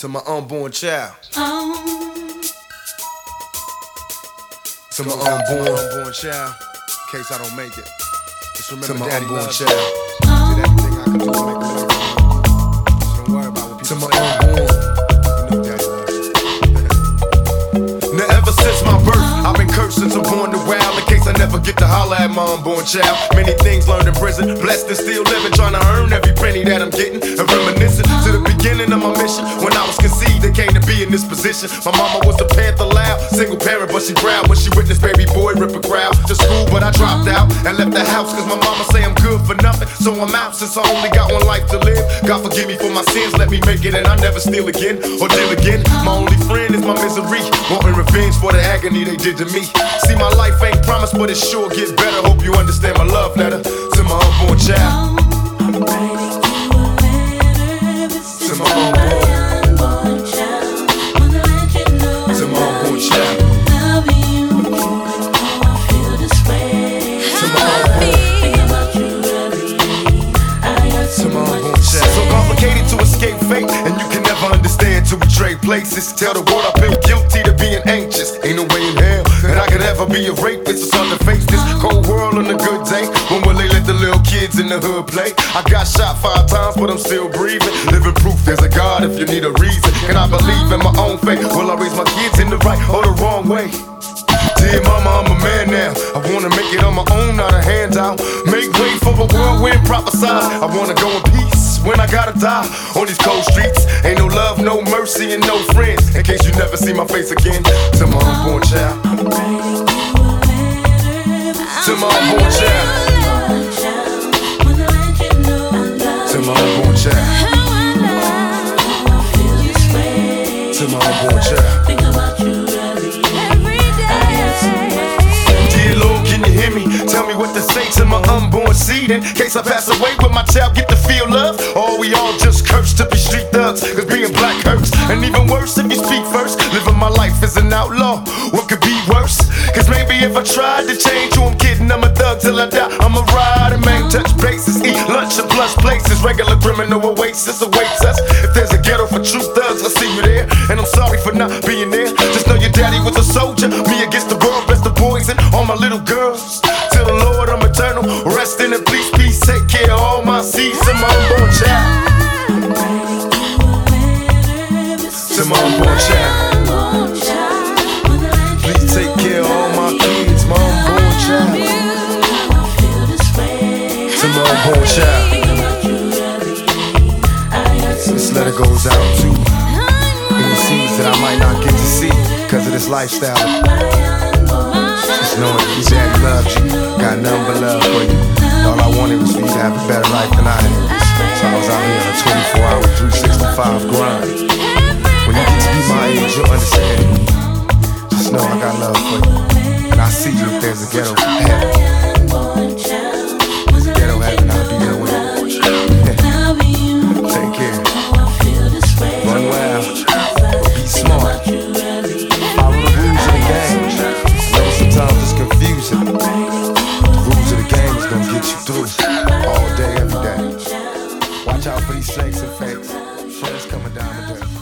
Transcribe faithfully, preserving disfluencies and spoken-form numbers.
To my unborn child. To my unborn, unborn child. In case I don't make it. Just remember, to my Daddy unborn child. Did everything I could do to make a way for you. So don't worry about what people say. To my unborn. You know Daddy loves you. Now ever since my birth, I've been cursed since I'm born to wild. In case I never get to holler at my unborn child. Many things learned in prison, blessed and still living, trying to earn every penny that I'm getting. And reminiscing to the beginning of my mission. When I was conceived, it came to be in this position. My mama was a Panther loud, single parent, but she proud when she witnessed baby boy rip a crowd to school. But I dropped out and left the house, cause my mama say I'm good for nothing. So I'm out since I only got one life to live. God forgive me for my sins, let me make it, and I never steal again or deal again. My only friend is my misery, wanting revenge for the agony they did to me. See, my life ain't promised, but it sure gets better. Hope you understand my love letter to my unborn child. I'm writing you a letter. This is to my unborn child. Wanna let you know to my unborn child. Love you, you know I feel this way. To my unborn, think about you every day. I got so to my much unborn child. So complicated to escape fate, and you can never understand till we trade places. Tell the world I feel guilty to being anxious. Ain't no way in hell that I could ever be a rapist. It's hard to face this cold world on a good day. When will they let the little kids in the hood play? I got shot five times, but I'm still breathing. Living proof there's a God if you need a reason. Can I believe in my own faith? Will I raise my kids in the right or the wrong way? Dear mama, I'm a man now. I wanna make it on my own, not a handout. Make way for a whirlwind prophesied. I wanna go in peace when I gotta die on these cold streets. Ain't no love, no mercy, and no friends. In case you never see my face again. To my unborn child. I'm writing you a letter. To my unborn child. Wanna let you know I love To my unborn child. I feel this way. To my unborn child. Think about you every day. I got so much to say. Dear Lord, can you hear me? Tell me what to say to my unborn seed. In case I pass away, will my child get to feel love? Or we all just cursed to be street thugs? Cause being black hurts. And even worse if you speak first. Living my life as an outlaw, what could be worse? Cause maybe if I tried to change who I'm kidding, I'm a thug till I die. I'm a rider, man, touch bases, eat lunch in plush places. Regular criminal oasis awaits us. If there's a ghetto for true thugs, I'll see you there. And I'm sorry for not being there. Just know your daddy was a soldier. Me against the world, best of boys and all my little girls. To the Lord, I'm eternal. Rest in it, please, peace. Take care of all my seeds. To my unborn child. I'm writing you a letter. This To is my unborn child. unborn child. Wanna let you Please take care of all my kids. My unborn child. I feel this way. To my unborn child. Think about you every day. I got so This letter goes out to any seeds that I might not get to see because of this lifestyle. Just knowing your daddy loves you, got nothing but love for you. And all I wanted was for you to have a better life than I had. So I was out here on a twenty-four hour, three sixty-five grind. When you get to be my age, you'll understand. Just know I got love for you. And I see you if there's a ghetto heaven. There's a ghetto heaven, I'll be there with you. Take care. Run wild, but be smart. Follow the rules of the game. I know sometimes it's confusing. The rules of the game is gonna get you through all day, every day. Watch out for these snakes and fakes. Friends coming down the dirt.